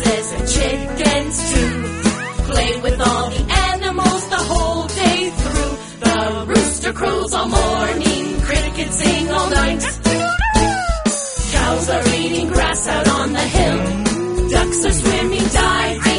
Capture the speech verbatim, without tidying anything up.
horses and chickens too. Play with all the animals the whole day through. The rooster crows all morning, crickets sing all night. Cows are eating grass out on the hill. Ducks are swimming, diving.